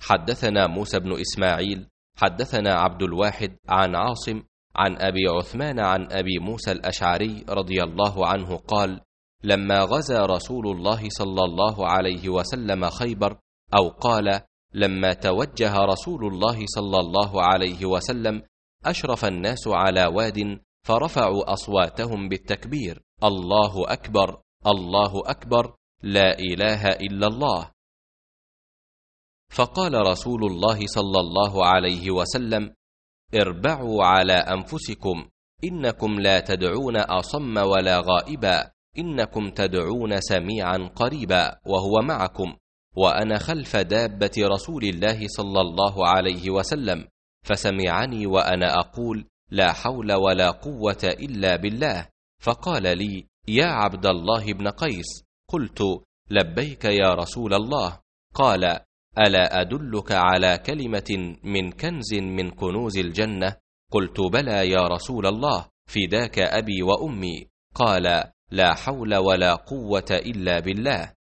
حدثنا موسى بن إسماعيل حدثنا عبد الواحد عن عاصم عن أبي عثمان عن أبي موسى الأشعري رضي الله عنه قال: لما غزا رسول الله صلى الله عليه وسلم خيبر، أو قال: لما توجه رسول الله صلى الله عليه وسلم، أشرف الناس على واد فرفعوا أصواتهم بالتكبير: الله أكبر الله أكبر لا إله إلا الله. فقال رسول الله صلى الله عليه وسلم: اربعوا على أنفسكم، إنكم لا تدعون أصم ولا غائبا، إنكم تدعون سميعا قريبا وهو معكم، وأنا خلف دابة رسول الله صلى الله عليه وسلم، فسمعني وأنا أقول: لا حول ولا قوة إلا بالله. فقال لي: يا عبد الله بن قيس. قلت: لبيك يا رسول الله. قال: ألا أدلك على كلمة من كنز من كنوز الجنة؟ قلت: بلى يا رسول الله، فداك أبي وأمي. قال: لا حول ولا قوة إلا بالله.